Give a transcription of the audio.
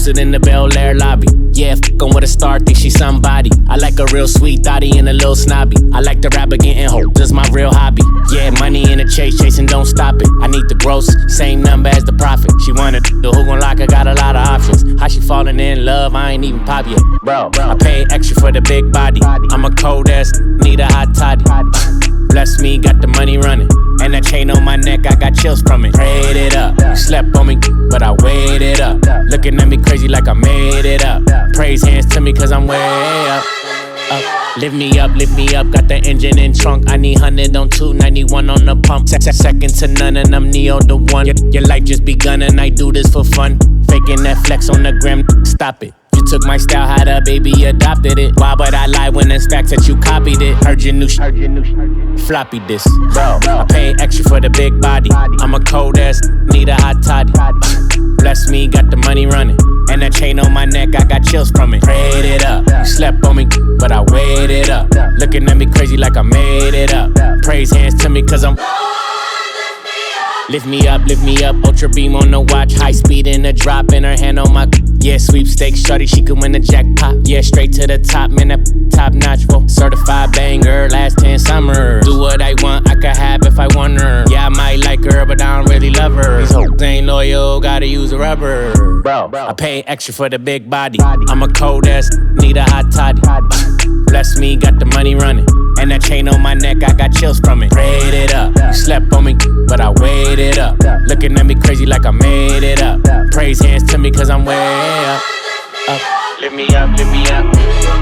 posted in the Bel Air lobby. Yeah, fuckin' with a star, think she somebody. I like a real sweet thotty and a little snobby. I like to rap again, hope that's my real hobby. Yeah, money in the chase, chasing, don't stop it. I need the gross, same number as the profit. She wanted the who gon' lock her, got a lot of options. How she falling in love, I ain't even pop yet. Bro, I paid extra for the big body. I'm a cold ass, need a hot toddy. Bless me, got the money running. And that chain on my neck, I got chills from it. Prayed it up, you slept on me, but I waited up. Looking at me crazy like I made it up. Praise hands to me cause I'm way up. Lift me up, got the engine in trunk. I need 100 on 291 on the pump. Second to none and I'm Neo the one. Your life just begun and I do this for fun. Faking that flex on the gram, stop it. You took my style, had a baby, adopted it. Why would I lie when it's facts that you copied it? Heard your new floppy disk. Bro, I paid extra for the big body. I'm a cold ass, need a hot toddy. Bless me, got the money running. And that chain on my neck, I got chills from it. Prayed it up, you slept on me, but I waited up. Looking at me crazy like I made it up. Praise hands to me cause I'm lift me up, ultra beam on the watch. High speed in the drop, in her hand on my yeah, sweepstakes, shorty, she could win the jackpot. Yeah, straight to the top, man, that top notch, whoa. Certified banger, last 10 summers. Do what I want, I could have if I want her. Yeah, I might like her, but I don't really love her. These hoes ain't loyal, gotta use a rubber. Bro, I pay extra for the big body. I'm a cold ass, need a hot toddy. Bless me, got the money running. And that chain on my neck, I got chills from it. Prayed it up, you slept on me, but I waited up. Looking at me crazy like I made it up. Praise hands to me cause I'm way up. Lift me up, lift me up.